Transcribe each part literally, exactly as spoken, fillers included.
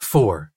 four.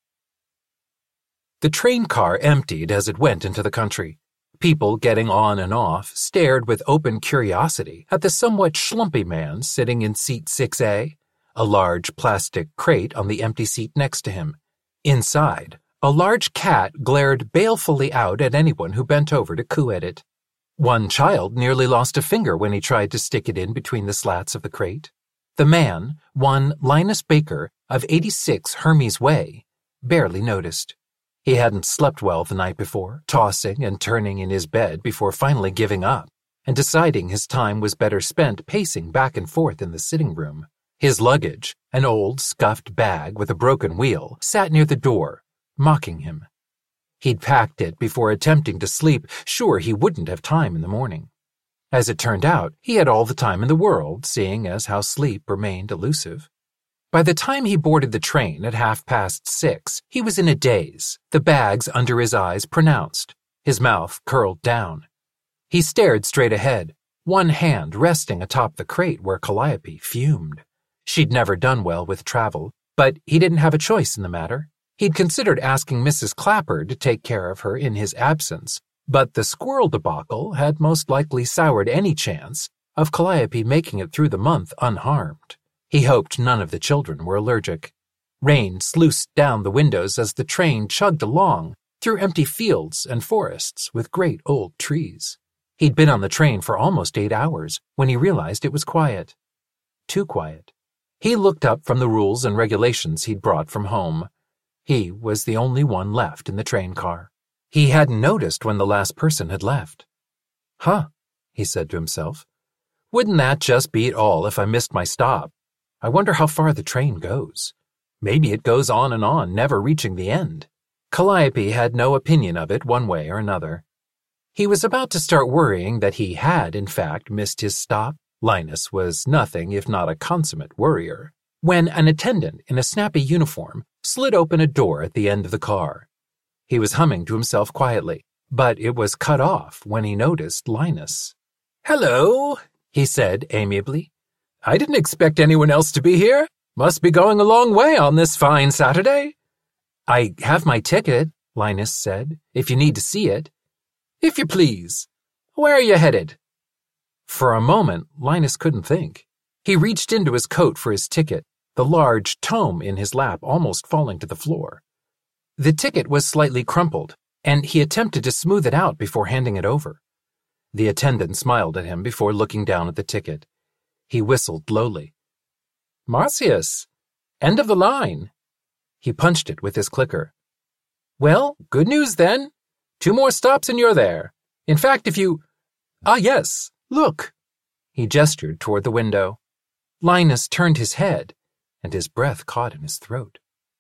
The train car emptied as it went into the country. People getting on and off stared with open curiosity at the somewhat schlumpy man sitting in seat six A, a large plastic crate on the empty seat next to him. Inside, a large cat glared balefully out at anyone who bent over to coo at it. One child nearly lost a finger when he tried to stick it in between the slats of the crate. The man, one Linus Baker of eighty-six Hermes Way, barely noticed. He hadn't slept well the night before, tossing and turning in his bed before finally giving up and deciding his time was better spent pacing back and forth in the sitting room. His luggage, an old scuffed bag with a broken wheel, sat near the door, mocking him. He'd packed it before attempting to sleep, sure he wouldn't have time in the morning. As it turned out, he had all the time in the world, seeing as how sleep remained elusive. By the time he boarded the train at half past six, he was in a daze, the bags under his eyes pronounced, his mouth curled down. He stared straight ahead, one hand resting atop the crate where Calliope fumed. She'd never done well with travel, but he didn't have a choice in the matter. He'd considered asking Missus Clapper to take care of her in his absence, but the squirrel debacle had most likely soured any chance of Calliope making it through the month unharmed. He hoped none of the children were allergic. Rain sluiced down the windows as the train chugged along through empty fields and forests with great old trees. He'd been on the train for almost eight hours when he realized it was quiet. Too quiet. He looked up from the rules and regulations he'd brought from home. He was the only one left in the train car. He hadn't noticed when the last person had left. Huh, he said to himself. Wouldn't that just beat all if I missed my stop? I wonder how far the train goes. Maybe it goes on and on, never reaching the end. Calliope had no opinion of it one way or another. He was about to start worrying that he had, in fact, missed his stop. Linus was nothing if not a consummate worrier, when an attendant in a snappy uniform slid open a door at the end of the car. He was humming to himself quietly, but it was cut off when he noticed Linus. "Hello," he said amiably. "I didn't expect anyone else to be here. Must be going a long way on this fine Saturday." "I have my ticket," Linus said, "if you need to see it." "If you please. Where are you headed?" For a moment, Linus couldn't think. He reached into his coat for his ticket, the large tome in his lap almost falling to the floor. The ticket was slightly crumpled, and he attempted to smooth it out before handing it over. The attendant smiled at him before looking down at the ticket. He whistled lowly. "Marcius, end of the line." He punched it with his clicker. "Well, good news then. Two more stops and you're there. In fact, if you... Ah, yes, look." He gestured toward the window. Linus turned his head, and his breath caught in his throat.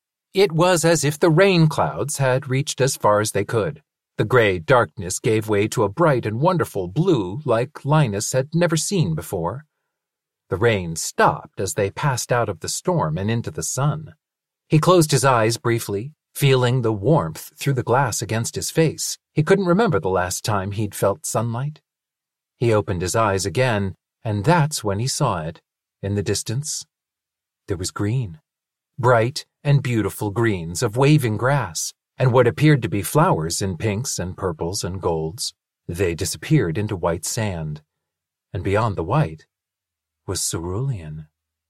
It was as if the rain clouds had reached as far as they could. The gray darkness gave way to a bright and wonderful blue like Linus had never seen before. The rain stopped as they passed out of the storm and into the sun. He closed his eyes briefly, feeling the warmth through the glass against his face. He couldn't remember the last time he'd felt sunlight. He opened his eyes again, and that's when he saw it, in the distance. There was green. Bright and beautiful greens of waving grass, and what appeared to be flowers in pinks and purples and golds. They disappeared into white sand, and beyond the white was cerulean.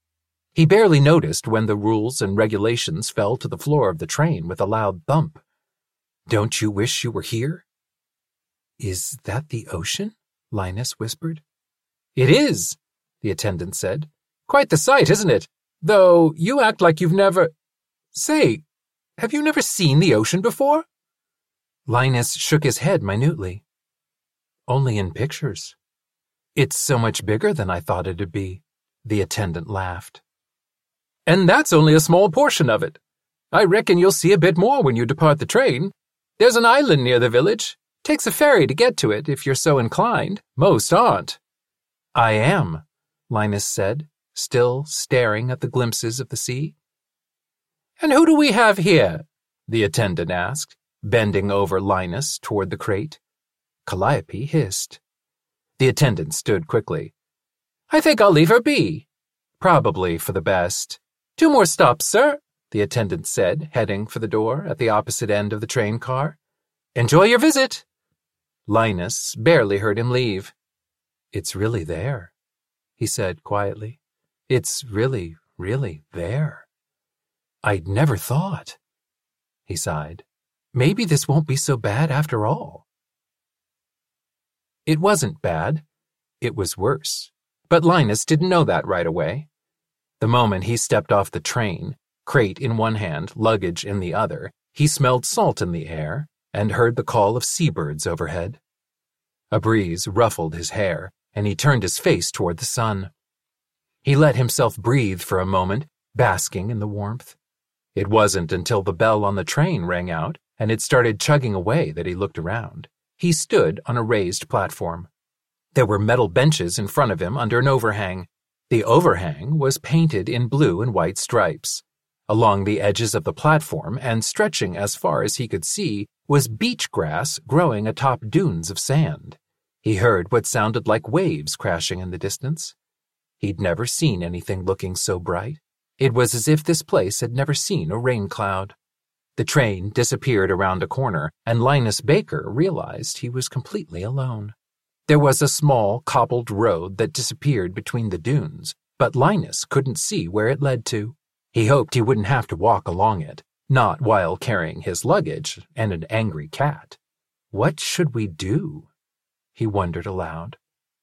He barely noticed when the rules and regulations fell to the floor of the train with a loud thump. "Don't you wish you were here?" "Is that the ocean?" Linus whispered. "It is," the attendant said. "Quite the sight, isn't it? Though you act like you've never... Say, have you never seen the ocean before?" Linus shook his head minutely. "Only in pictures." "It's so much bigger than I thought it'd be," the attendant laughed. "And that's only a small portion of it. I reckon you'll see a bit more when you depart the train. There's an island near the village. Takes a ferry to get to it if you're so inclined. Most aren't." "I am," Linus said, still staring at the glimpses of the sea. "And who do we have here?" the attendant asked, bending over Linus toward the crate. Calliope hissed. The attendant stood quickly. "I think I'll leave her be. Probably for the best. Two more stops, sir. the attendant said, heading for the door at the opposite end of the train car. "Enjoy your visit." Linus barely heard him leave. "It's really there," he said quietly. "It's really, really there. I'd never thought." He sighed. "Maybe this won't be so bad after all." It wasn't bad. It was worse. But Linus didn't know that right away. The moment he stepped off the train, crate in one hand, luggage in the other, he smelled salt in the air and heard the call of seabirds overhead. A breeze ruffled his hair, and he turned his face toward the sun. He let himself breathe for a moment, basking in the warmth. It wasn't until the bell on the train rang out and it started chugging away that he looked around. He stood on a raised platform. There were metal benches in front of him under an overhang. The overhang was painted in blue and white stripes. Along the edges of the platform and stretching as far as he could see was beach grass growing atop dunes of sand. He heard what sounded like waves crashing in the distance. He'd never seen anything looking so bright. It was as if this place had never seen a rain cloud. The train disappeared around a corner, and Linus Baker realized he was completely alone. There was a small, cobbled road that disappeared between the dunes, but Linus couldn't see where it led to. He hoped he wouldn't have to walk along it, not while carrying his luggage and an angry cat. What should we do? He wondered aloud.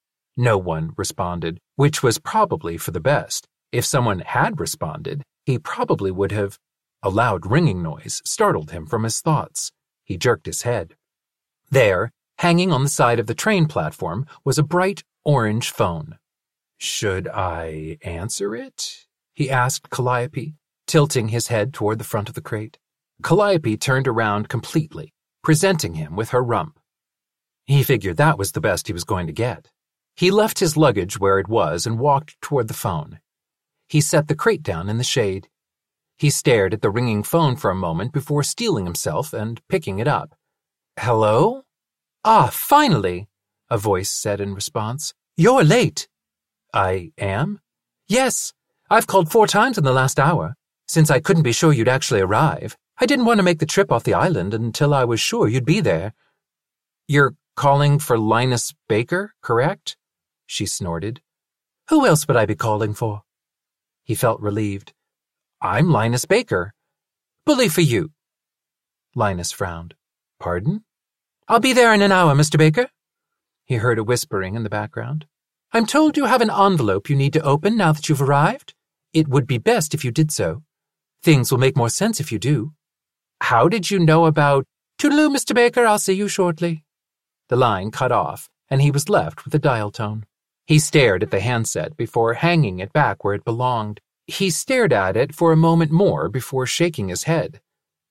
No one responded, which was probably for the best. If someone had responded, he probably would have. A loud ringing noise startled him from his thoughts. He jerked his head. There, hanging on the side of the train platform, was a bright orange phone. "Should I answer it?" he asked Calliope, tilting his head toward the front of the crate. Calliope turned around completely, presenting him with her rump. He figured that was the best he was going to get. He left his luggage where it was and walked toward the phone. He set the crate down in the shade. He stared at the ringing phone for a moment before steeling himself and picking it up. "Hello?" "Ah, finally," a voice said in response. "You're late." "I am?" "Yes. I've called four times in the last hour. Since I couldn't be sure you'd actually arrive, I didn't want to make the trip off the island until I was sure you'd be there." "You're calling for Linus Baker, correct?" she snorted. "Who else would I be calling for?" He felt relieved. "I'm Linus Baker." "Bully for you." Linus frowned. "Pardon?" "I'll be there in an hour, Mister Baker." He heard a whispering in the background. "I'm told you have an envelope you need to open now that you've arrived. It would be best if you did so. Things will make more sense if you do." "How did you know about—" "Toodaloo, Mister Baker, I'll see you shortly." The line cut off, and he was left with a dial tone. He stared at the handset before hanging it back where it belonged. He stared at it for a moment more before shaking his head.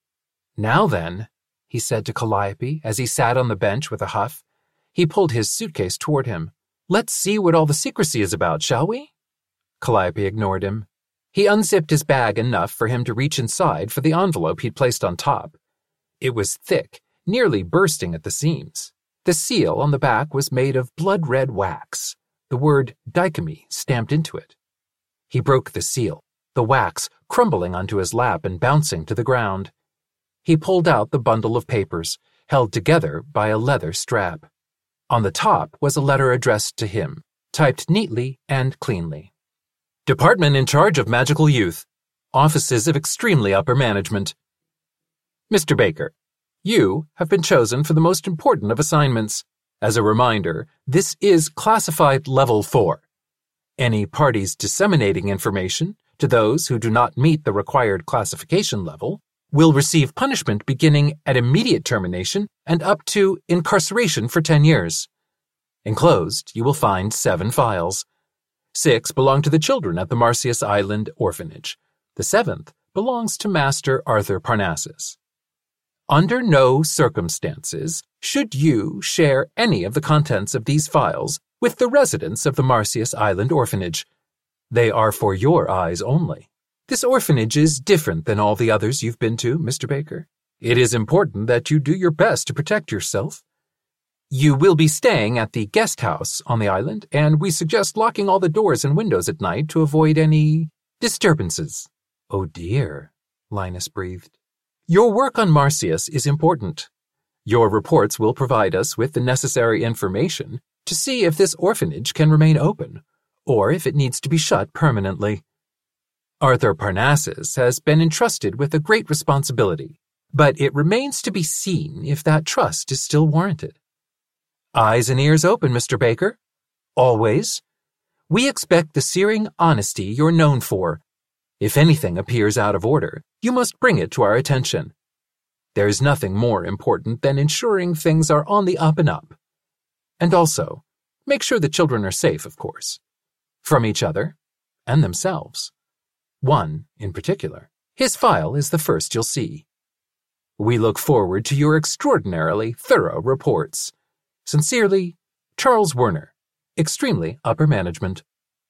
"Now then," he said to Calliope as he sat on the bench with a huff. He pulled his suitcase toward him. "Let's see what all the secrecy is about, shall we?" Calliope ignored him. He unzipped his bag enough for him to reach inside for the envelope he'd placed on top. It was thick, nearly bursting at the seams. The seal on the back was made of blood-red wax, the word Dicamy stamped into it. He broke the seal, the wax crumbling onto his lap and bouncing to the ground. He pulled out the bundle of papers, held together by a leather strap. On the top was a letter addressed to him, typed neatly and cleanly. "Department in charge of magical youth. Offices of extremely upper management. Mister Baker, you have been chosen for the most important of assignments. As a reminder, this is classified level four. Any parties disseminating information to those who do not meet the required classification level will receive punishment beginning at immediate termination and up to incarceration for ten years. Enclosed, you will find seven files. Six belong to the children at the Marsyas Island Orphanage. The seventh belongs to Master Arthur Parnassus. Under no circumstances should you share any of the contents of these files with the residents of the Marsyas Island Orphanage. They are for your eyes only. This orphanage is different than all the others you've been to, Mister Baker. It is important that you do your best to protect yourself. You will be staying at the guest house on the island, and we suggest locking all the doors and windows at night to avoid any disturbances." "Oh dear," Linus breathed. Your work on Marsyas is important. Your reports will provide us with the necessary information to see if this orphanage can remain open, or if it needs to be shut permanently. Arthur Parnassus has been entrusted with a great responsibility, but it remains to be seen if that trust is still warranted. Eyes and ears open, Mister Baker. Always. We expect the searing honesty you're known for. If anything appears out of order, you must bring it to our attention. There is nothing more important than ensuring things are on the up and up. And also, make sure the children are safe, of course. From each other and themselves. One, in particular. His file is the first you'll see. We look forward to your extraordinarily thorough reports. Sincerely, Charles Werner, extremely upper management.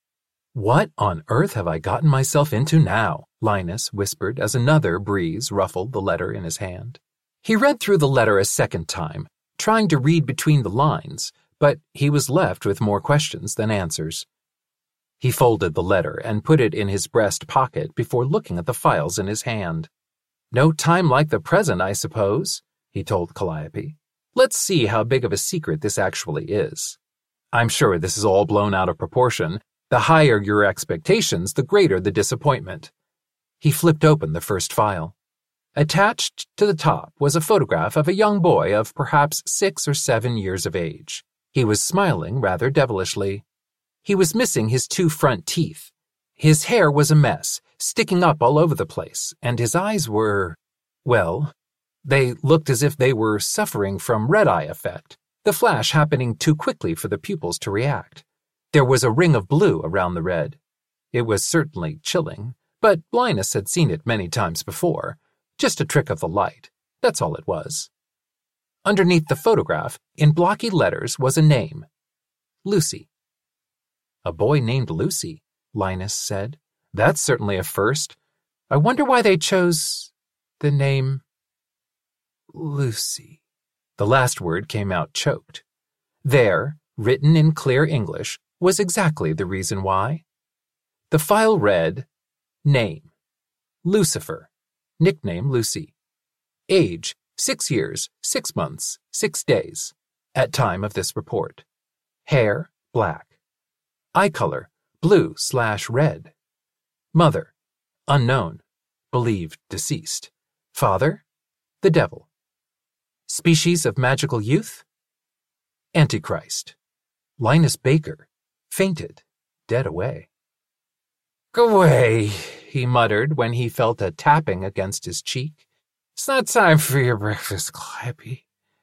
What on earth have I gotten myself into now? Linus whispered as another breeze ruffled the letter in his hand. He read through the letter a second time, trying to read between the lines, but he was left with more questions than answers. He folded the letter and put it in his breast pocket before looking at the files in his hand. No time like the present, I suppose, he told Calliope. Let's see how big of a secret this actually is. I'm sure this is all blown out of proportion. The higher your expectations, the greater the disappointment. He flipped open the first file. Attached to the top was a photograph of a young boy of perhaps six or seven years of age. He was smiling rather devilishly. He was missing his two front teeth. His hair was a mess, sticking up all over the place, and his eyes were, well, they looked as if they were suffering from red-eye effect, the flash happening too quickly for the pupils to react. There was a ring of blue around the red. It was certainly chilling, but Linus had seen it many times before. Just a trick of the light. That's all it was. Underneath the photograph, in blocky letters, was a name. Lucy. A boy named Lucy, Linus said. That's certainly a first. I wonder why they chose the name Lucy. The last word came out choked. There, written in clear English, was exactly the reason why. The file read, Name, Lucifer, nickname Lucy. Age, six years, six months, six days, at time of this report. Hair, black. Eye color, blue slash red. Mother, unknown, believed deceased. Father, the devil. Species of magical youth? Antichrist. Linus Baker fainted, dead away. Go away, he muttered when he felt a tapping against his cheek. It's not time for your breakfast, Calliope.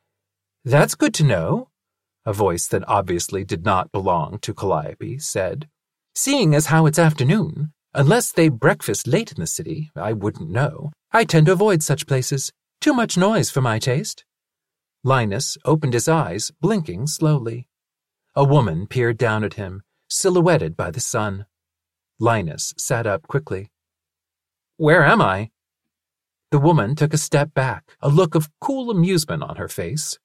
That's good to know, a voice that obviously did not belong to Calliope said. Seeing as how it's afternoon, unless they breakfast late in the city, I wouldn't know. I tend to avoid such places. Too much noise for my taste. Linus opened his eyes, blinking slowly. A woman peered down at him, silhouetted by the sun. Linus sat up quickly. Where am I? The woman took a step back, a look of cool amusement on her face.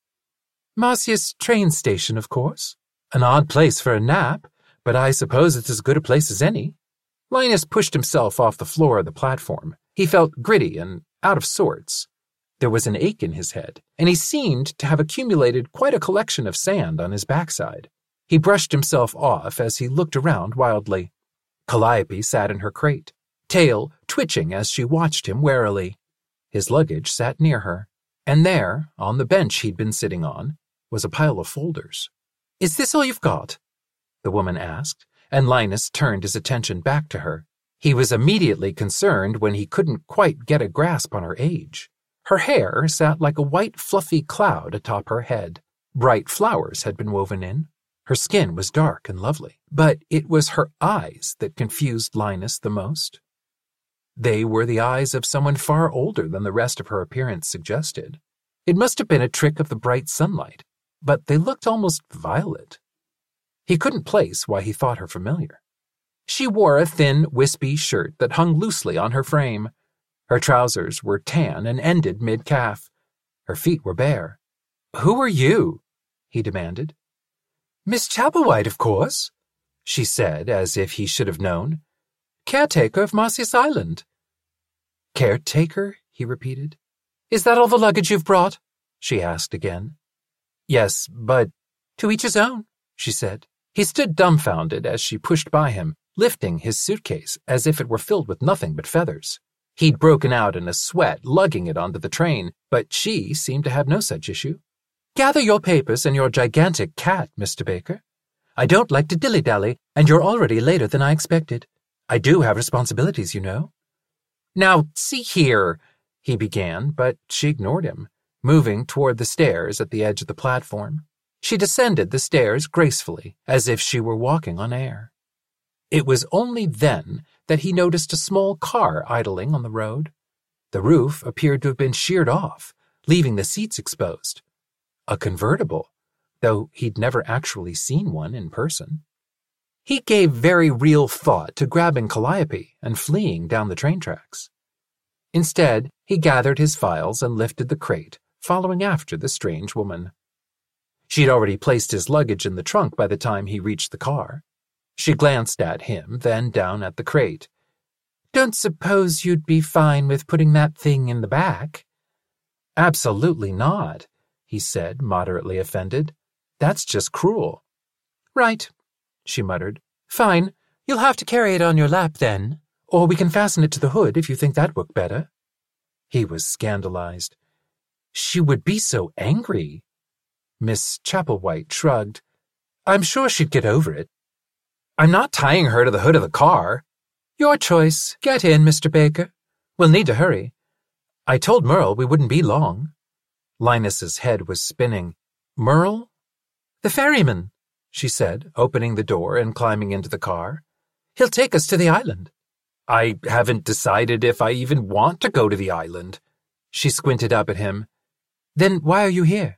Marsyas train station, of course. An odd place for a nap, but I suppose it's as good a place as any. Linus pushed himself off the floor of the platform. He felt gritty and out of sorts. There was an ache in his head, and he seemed to have accumulated quite a collection of sand on his backside. He brushed himself off as he looked around wildly. Calliope sat in her crate, tail twitching as she watched him warily. His luggage sat near her, and there, on the bench he'd been sitting on, was a pile of folders. Is this all you've got? The woman asked, and Linus turned his attention back to her. He was immediately concerned when he couldn't quite get a grasp on her age. Her hair sat like a white fluffy cloud atop her head. Bright flowers had been woven in. Her skin was dark and lovely, but it was her eyes that confused Linus the most. They were the eyes of someone far older than the rest of her appearance suggested. It must have been a trick of the bright sunlight, but they looked almost violet. He couldn't place why he thought her familiar. She wore a thin, wispy shirt that hung loosely on her frame. Her trousers were tan and ended mid-calf. Her feet were bare. Who are you? He demanded. Miss Chapelwhite, of course, she said, as if he should have known. Caretaker of Marsyas Island. Caretaker? He repeated. Is that all the luggage you've brought? She asked again. Yes, but to each his own, she said. He stood dumbfounded as she pushed by him, lifting his suitcase as if it were filled with nothing but feathers. He'd broken out in a sweat, lugging it onto the train, but she seemed to have no such issue. Gather your papers and your gigantic cat, Mister Baker. I don't like to dilly-dally, and you're already later than I expected. I do have responsibilities, you know. Now, see here, he began, but she ignored him, moving toward the stairs at the edge of the platform. She descended the stairs gracefully, as if she were walking on air. It was only then that he noticed a small car idling on the road. The roof appeared to have been sheared off, leaving the seats exposed. A convertible, though he'd never actually seen one in person. He gave very real thought to grabbing Calliope and fleeing down the train tracks. Instead, he gathered his files and lifted the crate, following after the strange woman. She'd already placed his luggage in the trunk by the time he reached the car. She glanced at him, then down at the crate. Don't suppose you'd be fine with putting that thing in the back? Absolutely not, he said, moderately offended. That's just cruel. Right, she muttered. Fine, you'll have to carry it on your lap then, or we can fasten it to the hood if you think that would better. He was scandalized. She would be so angry. Miss Chapplewhite shrugged. I'm sure she'd get over it. I'm not tying her to the hood of the car. Your choice. Get in, Mister Baker. We'll need to hurry. I told Merle we wouldn't be long. Linus's head was spinning. Merle? The ferryman, she said, opening the door and climbing into the car. He'll take us to the island. I haven't decided if I even want to go to the island. She squinted up at him. Then why are you here?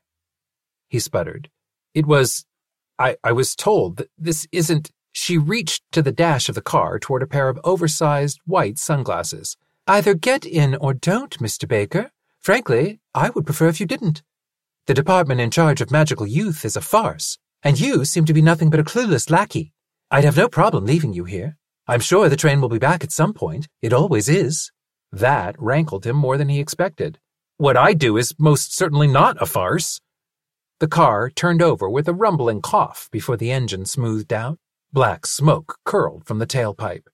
He sputtered. It was... I, I was told that this isn't... She reached to the dash of the car toward a pair of oversized white sunglasses. Either get in or don't, Mister Baker. Frankly, I would prefer if you didn't. The department in charge of magical youth is a farce, and you seem to be nothing but a clueless lackey. I'd have no problem leaving you here. I'm sure the train will be back at some point. It always is. That rankled him more than he expected. What I do is most certainly not a farce. The car turned over with a rumbling cough before the engine smoothed out. Black smoke curled from the tailpipe.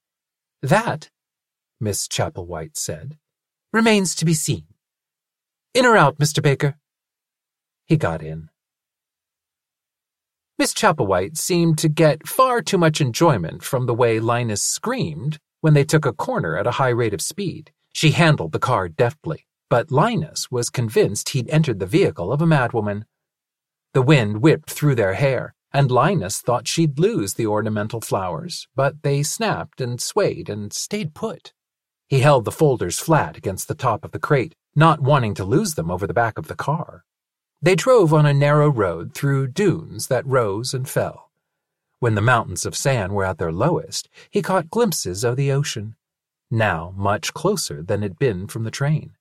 That, Miss Chapplewhite said, remains to be seen. In or out, Mister Baker? He got in. Miss Chapplewhite seemed to get far too much enjoyment from the way Linus screamed when they took a corner at a high rate of speed. She handled the car deftly, but Linus was convinced he'd entered the vehicle of a madwoman. The wind whipped through their hair, and Linus thought she'd lose the ornamental flowers, but they snapped and swayed and stayed put. He held the folders flat against the top of the crate, not wanting to lose them over the back of the car. They drove on a narrow road through dunes that rose and fell. When the mountains of sand were at their lowest, he caught glimpses of the ocean, now much closer than it'd been from the train.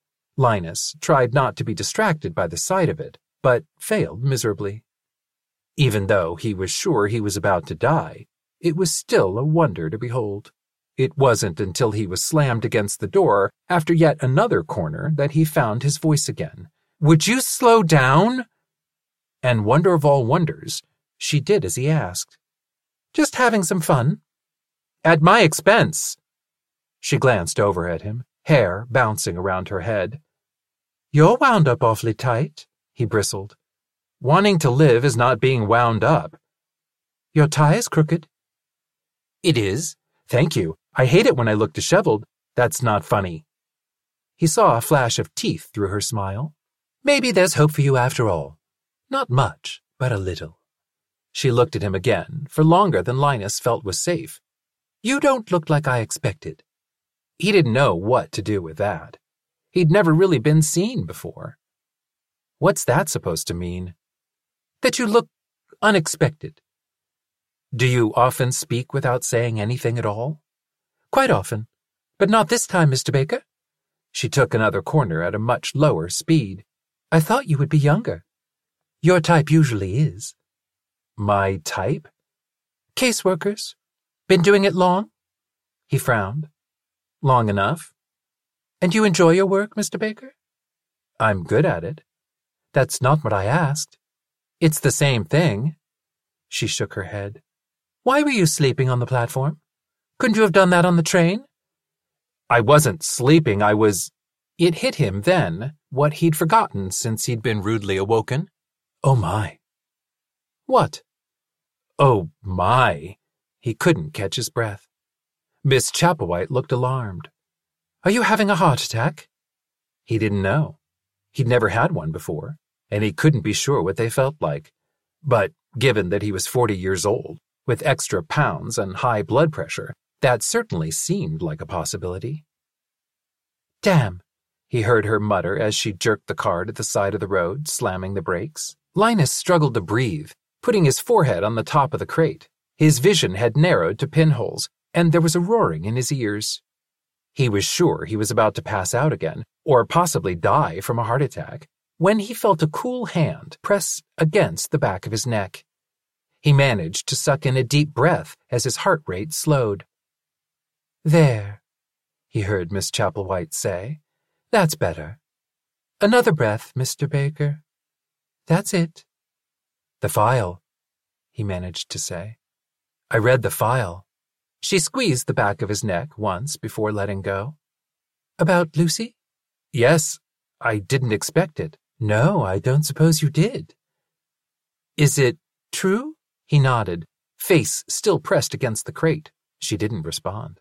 Linus tried not to be distracted by the sight of it, but failed miserably. Even though he was sure he was about to die, it was still a wonder to behold. It wasn't until he was slammed against the door after yet another corner that he found his voice again. Would you slow down? And wonder of all wonders, she did as he asked. Just having some fun. At my expense. She glanced over at him, hair bouncing around her head. You're wound up awfully tight, he bristled. Wanting to live is not being wound up. Your tie is crooked. It is. Thank you. I hate it when I look disheveled. That's not funny. He saw a flash of teeth through her smile. Maybe there's hope for you after all. Not much, but a little. She looked at him again, for longer than Linus felt was safe. You don't look like I expected. He didn't know what to do with that. He'd never really been seen before. What's that supposed to mean? That you look unexpected. Do you often speak without saying anything at all? Quite often, but not this time, Mister Baker. She took another corner at a much lower speed. I thought you would be younger. Your type usually is. My type? Caseworkers. Been doing it long? He frowned. Long enough. And you enjoy your work, Mister Baker? I'm good at it. That's not what I asked. It's the same thing. She shook her head. Why were you sleeping on the platform? Couldn't you have done that on the train? I wasn't sleeping, I was... It hit him then, what he'd forgotten since he'd been rudely awoken. Oh my. What? Oh my. He couldn't catch his breath. Miss Chapelwhite looked alarmed. Are you having a heart attack? He didn't know. He'd never had one before, and he couldn't be sure what they felt like. But given that he was forty years old, with extra pounds and high blood pressure, that certainly seemed like a possibility. Damn, he heard her mutter as she jerked the car to the side of the road, slamming the brakes. Linus struggled to breathe, putting his forehead on the top of the crate. His vision had narrowed to pinholes, and there was a roaring in his ears. He was sure he was about to pass out again, or possibly die from a heart attack, when he felt a cool hand press against the back of his neck. He managed to suck in a deep breath as his heart rate slowed. There, he heard Miss Chapelwhite say. That's better. Another breath, Mister Baker. That's it. The file, he managed to say. I read the file. She squeezed the back of his neck once before letting go. About Lucy? Yes, I didn't expect it. No, I don't suppose you did. Is it true? He nodded, face still pressed against the crate. She didn't respond.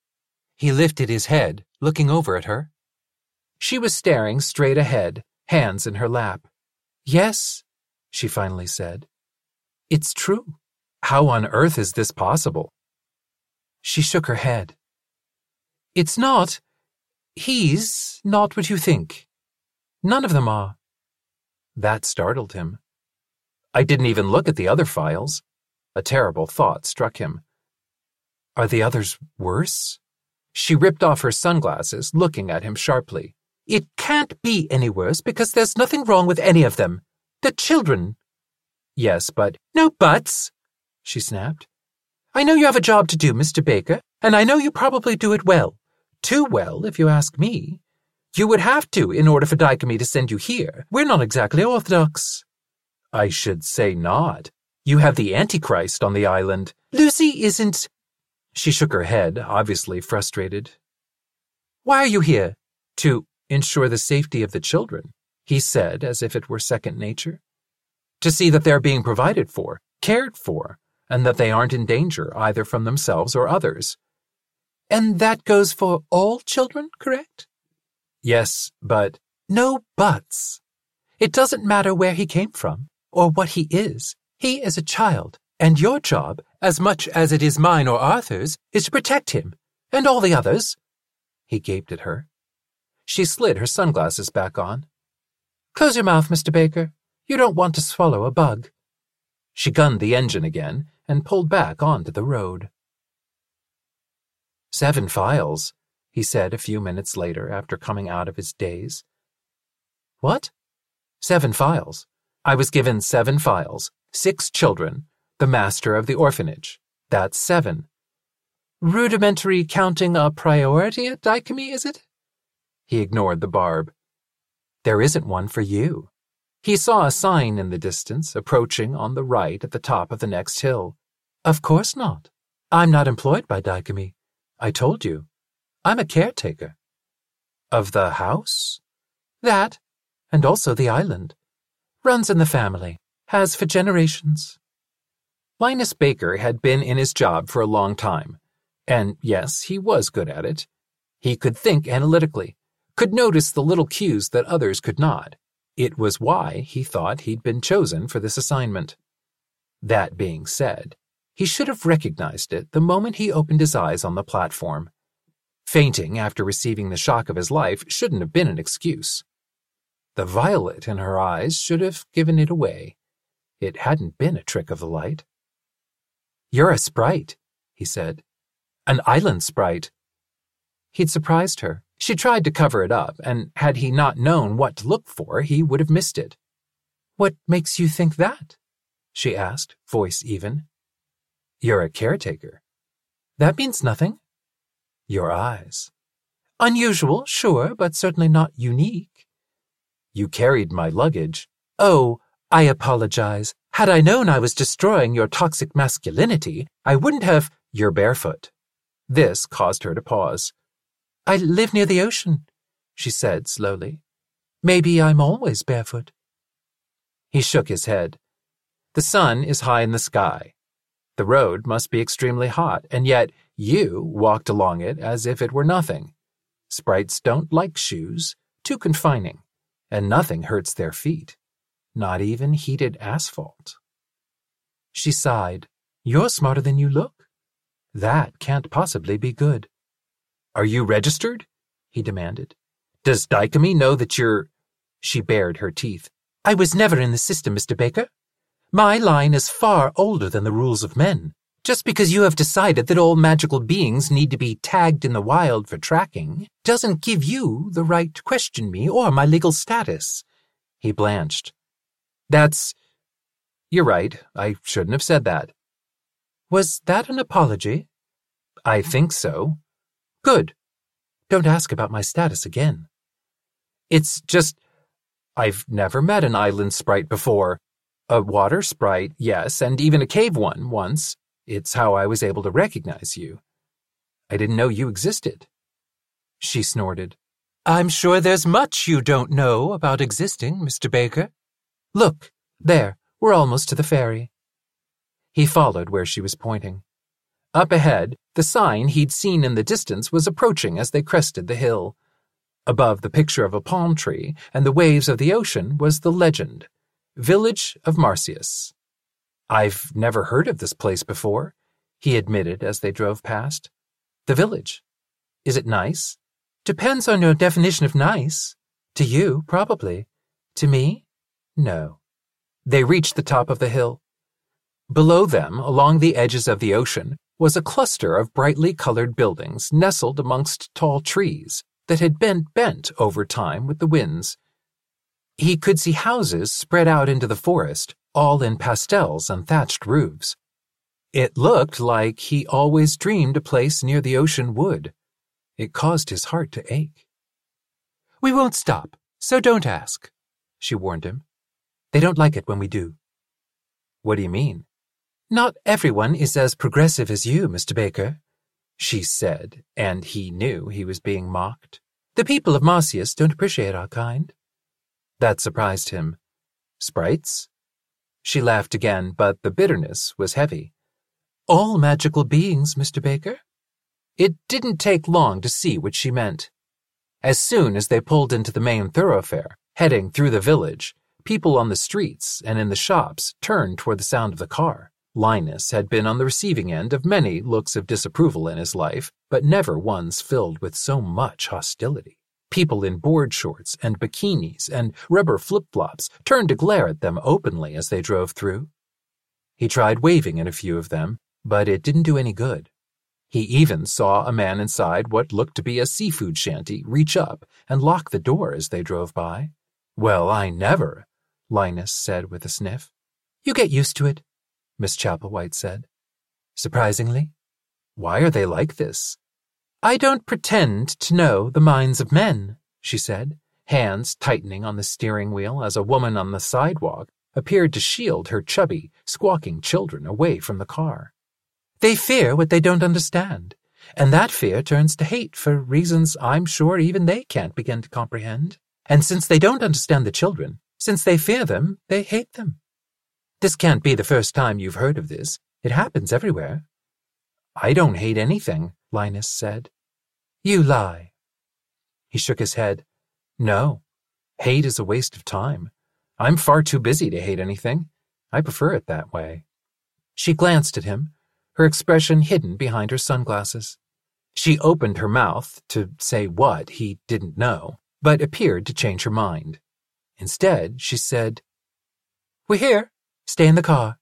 He lifted his head, looking over at her. She was staring straight ahead, hands in her lap. Yes, she finally said. It's true. How on earth is this possible? She shook her head. It's not. He's not what you think. None of them are. That startled him. I didn't even look at the other files. A terrible thought struck him. Are the others worse? She ripped off her sunglasses, looking at him sharply. It can't be any worse because there's nothing wrong with any of them. They're children. Yes, but... No buts, she snapped. I know you have a job to do, Mister Baker, and I know you probably do it well. Too well, if you ask me. You would have to in order for Dykemy to send you here. We're not exactly orthodox. I should say not. You have the Antichrist on the island. Lucy isn't... She shook her head, obviously frustrated. Why are you here? To ensure the safety of the children, he said as if it were second nature. To see that they're being provided for, cared for, and that they aren't in danger either from themselves or others. And that goes for all children, correct? Yes, but... No buts. It doesn't matter where he came from, or what he is. He is a child, and your job, as much as it is mine or Arthur's, is to protect him, and all the others. He gaped at her. She slid her sunglasses back on. Close your mouth, Mister Baker. You don't want to swallow a bug. She gunned the engine again and pulled back onto the road. Seven files, he said a few minutes later after coming out of his daze. What? Seven files. I was given seven files, six children, the master of the orphanage. That's seven. Rudimentary counting a priority at Dykemy, is it? He ignored the barb. There isn't one for you. He saw a sign in the distance, approaching on the right at the top of the next hill. Of course not. I'm not employed by Dykemy. I told you. I'm a caretaker. Of the house? That, and also the island. Runs in the family. Has for generations. Linus Baker had been in his job for a long time. And yes, he was good at it. He could think analytically, could notice the little cues that others could not. It was why he thought he'd been chosen for this assignment. That being said, he should have recognized it the moment he opened his eyes on the platform. Fainting after receiving the shock of his life shouldn't have been an excuse. The violet in her eyes should have given it away. It hadn't been a trick of the light. You're a sprite, he said. An island sprite. He'd surprised her. She tried to cover it up, and had he not known what to look for, he would have missed it. What makes you think that? She asked, voice even. You're a caretaker. That means nothing. Your eyes. Unusual, sure, but certainly not unique. You carried my luggage. Oh, I apologize. Had I known I was destroying your toxic masculinity, I wouldn't have— You're barefoot. This caused her to pause. I live near the ocean, she said slowly. Maybe I'm always barefoot. He shook his head. The sun is high in the sky. The road must be extremely hot, and yet you walked along it as if it were nothing. Sprites don't like shoes, too confining, and nothing hurts their feet, not even heated asphalt. She sighed. You're smarter than you look. That can't possibly be good. Are you registered? He demanded. Does Dykamy know that you're— She bared her teeth. I was never in the system, Mister Baker. My line is far older than the rules of men. Just because you have decided that all magical beings need to be tagged in the wild for tracking doesn't give you the right to question me or my legal status. He blanched. That's— You're right. I shouldn't have said that. Was that an apology? I think so. Good. Don't ask about my status again. It's just— I've never met an island sprite before. A water sprite, yes, and even a cave one once. It's how I was able to recognize you. I didn't know you existed. She snorted. I'm sure there's much you don't know about existing, Mister Baker. Look, there, we're almost to the ferry. He followed where she was pointing. Up ahead, the sign he'd seen in the distance was approaching as they crested the hill. Above the picture of a palm tree and the waves of the ocean was the legend, Village of Marsyas. I've never heard of this place before, he admitted as they drove past. The village. Is it nice? Depends on your definition of nice. To you, probably. To me? No. They reached the top of the hill. Below them, along the edges of the ocean, was a cluster of brightly colored buildings nestled amongst tall trees that had been bent over time with the winds. He could see houses spread out into the forest, all in pastels and thatched roofs. It looked like he always dreamed a place near the ocean would. It caused his heart to ache. We won't stop, so don't ask, she warned him. They don't like it when we do. What do you mean? Not everyone is as progressive as you, Mister Baker, she said, and he knew he was being mocked. The people of Marsyas don't appreciate our kind. That surprised him. Sprites? She laughed again, but the bitterness was heavy. All magical beings, Mister Baker. It didn't take long to see what she meant. As soon as they pulled into the main thoroughfare, heading through the village, people on the streets and in the shops turned toward the sound of the car. Linus had been on the receiving end of many looks of disapproval in his life, but never ones filled with so much hostility. People in board shorts and bikinis and rubber flip-flops turned to glare at them openly as they drove through. He tried waving at a few of them, but it didn't do any good. He even saw a man inside what looked to be a seafood shanty reach up and lock the door as they drove by. Well, I never, Linus said with a sniff. You get used to it, Miss Chapelwhite said. Surprisingly. Why are they like this? I don't pretend to know the minds of men, she said, hands tightening on the steering wheel as a woman on the sidewalk appeared to shield her chubby, squawking children away from the car. They fear what they don't understand, and that fear turns to hate for reasons I'm sure even they can't begin to comprehend. And since they don't understand the children, since they fear them, they hate them. This can't be the first time you've heard of this. It happens everywhere. I don't hate anything, Linus said. You lie. He shook his head. No, hate is a waste of time. I'm far too busy to hate anything. I prefer it that way. She glanced at him, her expression hidden behind her sunglasses. She opened her mouth to say what he didn't know, but appeared to change her mind. Instead, she said, We're here. Stay in the car.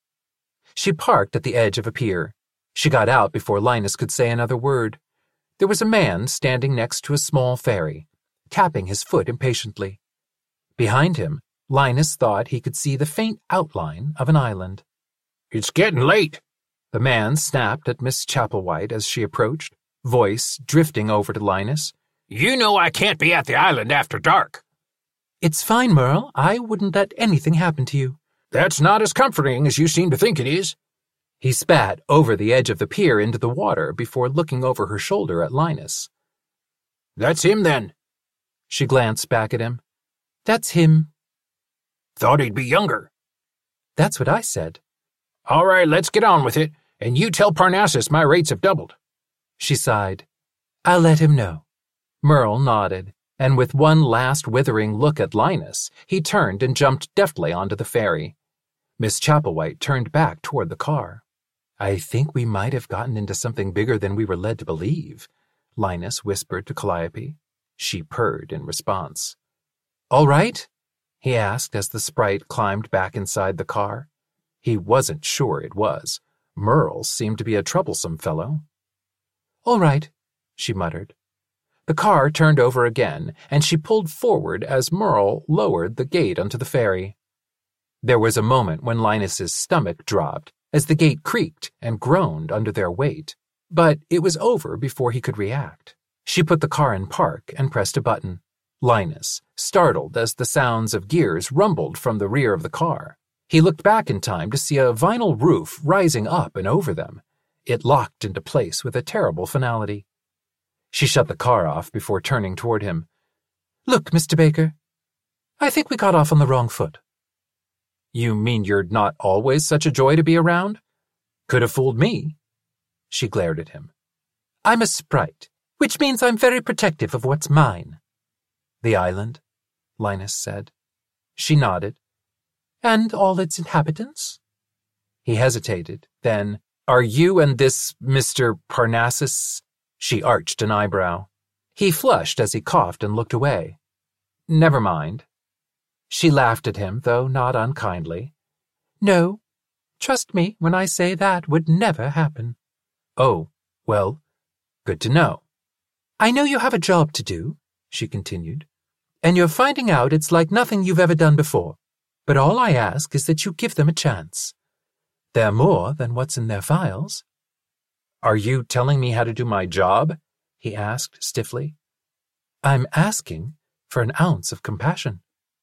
She parked at the edge of a pier. She got out before Linus could say another word. There was a man standing next to a small ferry, tapping his foot impatiently. Behind him, Linus thought he could see the faint outline of an island. It's getting late, the man snapped at Miss Chapelwhite as she approached, voice drifting over to Linus. You know I can't be at the island after dark. It's fine, Merle. I wouldn't let anything happen to you. That's not as comforting as you seem to think it is. He spat over the edge of the pier into the water before looking over her shoulder at Linus. That's him, then. She glanced back at him. That's him. Thought he'd be younger. That's what I said. All right, let's get on with it, and you tell Parnassus my rates have doubled. She sighed. I'll let him know. Merle nodded, and with one last withering look at Linus, he turned and jumped deftly onto the ferry. Miss Chapelwhite turned back toward the car. I think we might have gotten into something bigger than we were led to believe, Linus whispered to Calliope. She purred in response. All right? He asked as the sprite climbed back inside the car. He wasn't sure it was. Merle seemed to be a troublesome fellow. All right, she muttered. The car turned over again, and she pulled forward as Merle lowered the gate onto the ferry. There was a moment when Linus's stomach dropped as the gate creaked and groaned under their weight, but it was over before he could react. She put the car in park and pressed a button. Linus, startled as the sounds of gears rumbled from the rear of the car. He looked back in time to see a vinyl roof rising up and over them. It locked into place with a terrible finality. She shut the car off before turning toward him. Look, Mister Baker, I think we got off on the wrong foot. You mean you're not always such a joy to be around? Could have fooled me. She glared at him. I'm a sprite, which means I'm very protective of what's mine. The island, Linus said. She nodded. And all its inhabitants? He hesitated, then, Are you and this Mister Parnassus? She arched an eyebrow. He flushed as he coughed and looked away. Never mind. She laughed at him, though not unkindly. No, trust me when I say that would never happen. Oh, well, good to know. I know you have a job to do, she continued, and you're finding out it's like nothing you've ever done before. But all I ask is that you give them a chance. They're more than what's in their files. Are you telling me how to do my job? He asked stiffly. I'm asking for an ounce of compassion.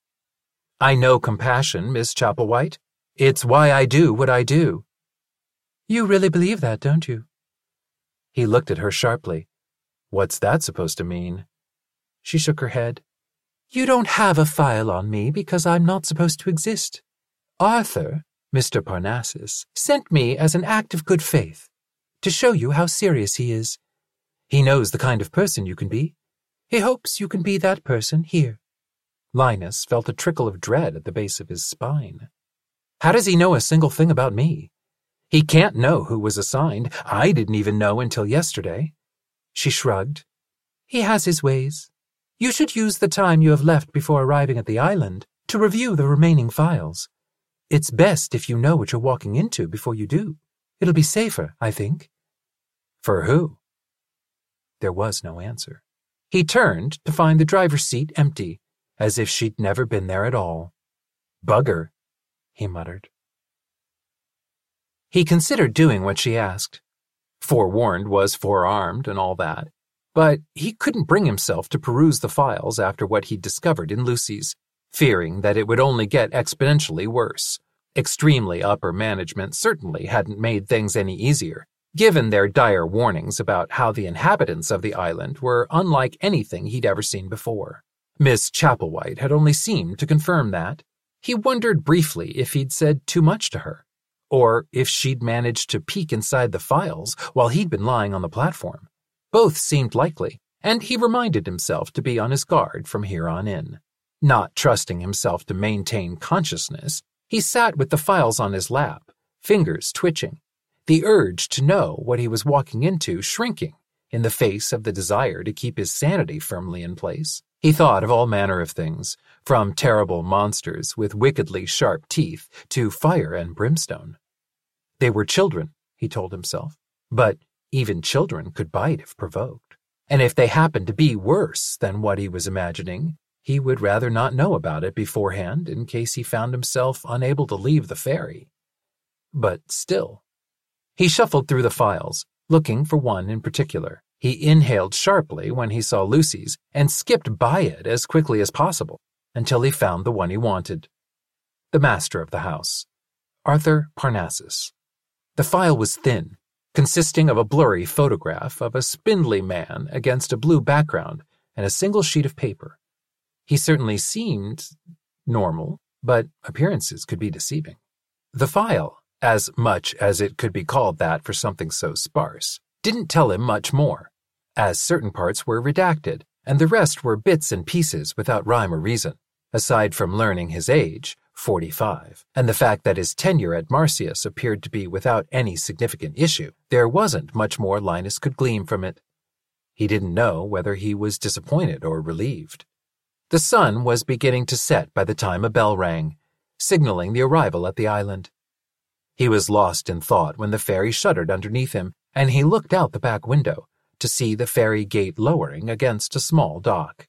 I know compassion, Miss Chapelwhite. It's why I do what I do. You really believe that, don't you? He looked at her sharply. What's that supposed to mean? She shook her head. You don't have a file on me because I'm not supposed to exist. Arthur, Mister Parnassus, sent me as an act of good faith, to show you how serious he is. He knows the kind of person you can be. He hopes you can be that person here. Linus felt a trickle of dread at the base of his spine. How does he know a single thing about me? He can't know who was assigned. I didn't even know until yesterday. She shrugged. He has his ways. You should use the time you have left before arriving at the island to review the remaining files. It's best if you know what you're walking into before you do. It'll be safer, I think. For who? There was no answer. He turned to find the driver's seat empty, as if she'd never been there at all. Bugger, he muttered. He considered doing what she asked. Forewarned was forearmed and all that, but he couldn't bring himself to peruse the files after what he'd discovered in Lucy's, fearing that it would only get exponentially worse. Extremely upper management certainly hadn't made things any easier, given their dire warnings about how the inhabitants of the island were unlike anything he'd ever seen before. Miss Chapelwhite had only seemed to confirm that. He wondered briefly if he'd said too much to her, or if she'd managed to peek inside the files while he'd been lying on the platform. Both seemed likely, and he reminded himself to be on his guard from here on in. Not trusting himself to maintain consciousness, he sat with the files on his lap, fingers twitching, the urge to know what he was walking into shrinking in the face of the desire to keep his sanity firmly in place. He thought of all manner of things, from terrible monsters with wickedly sharp teeth to fire and brimstone. They were children, he told himself, but even children could bite if provoked. And if they happened to be worse than what he was imagining, he would rather not know about it beforehand in case he found himself unable to leave the ferry. But still. He shuffled through the files, looking for one in particular, He inhaled sharply when he saw Lucy's and skipped by it as quickly as possible until he found the one he wanted. The master of the house, Arthur Parnassus. The file was thin, consisting of a blurry photograph of a spindly man against a blue background and a single sheet of paper. He certainly seemed normal, but appearances could be deceiving. The file, as much as it could be called that for something so sparse, didn't tell him much more, as certain parts were redacted and the rest were bits and pieces without rhyme or reason. Aside from learning his age, forty-five, and the fact that his tenure at Marsyas appeared to be without any significant issue, there wasn't much more Linus could glean from it. He didn't know whether he was disappointed or relieved. The sun was beginning to set by the time a bell rang, signaling the arrival at the island. He was lost in thought when the ferry shuttered underneath him, and he looked out the back window to see the ferry gate lowering against a small dock.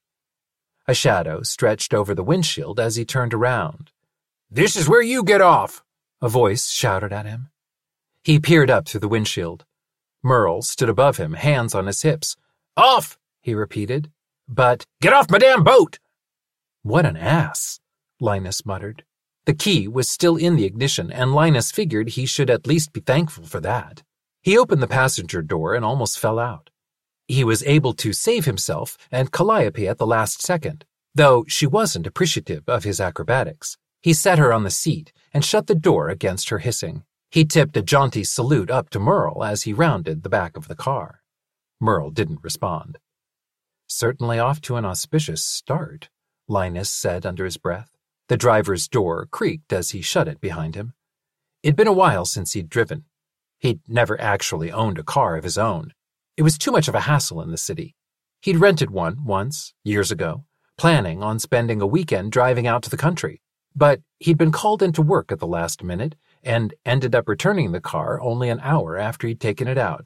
A shadow stretched over the windshield as he turned around. "This is where you get off," a voice shouted at him. He peered up through the windshield. Merle stood above him, hands on his hips. "Off," he repeated, but, "Get off my damn boat!" "What an ass," Linus muttered. The key was still in the ignition, and Linus figured he should at least be thankful for that. He opened the passenger door and almost fell out. He was able to save himself and Calliope at the last second, though she wasn't appreciative of his acrobatics. He set her on the seat and shut the door against her hissing. He tipped a jaunty salute up to Merle as he rounded the back of the car. Merle didn't respond. "Certainly off to an auspicious start," Linus said under his breath. The driver's door creaked as he shut it behind him. It'd been a while since he'd driven. He'd never actually owned a car of his own. It was too much of a hassle in the city. He'd rented one once, years ago, planning on spending a weekend driving out to the country. But he'd been called into work at the last minute and ended up returning the car only an hour after he'd taken it out.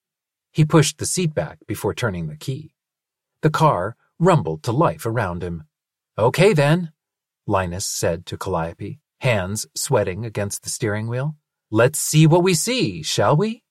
He pushed the seat back before turning the key. The car rumbled to life around him. "Okay, then," Linus said to Calliope, hands sweating against the steering wheel. "Let's see what we see, shall we?"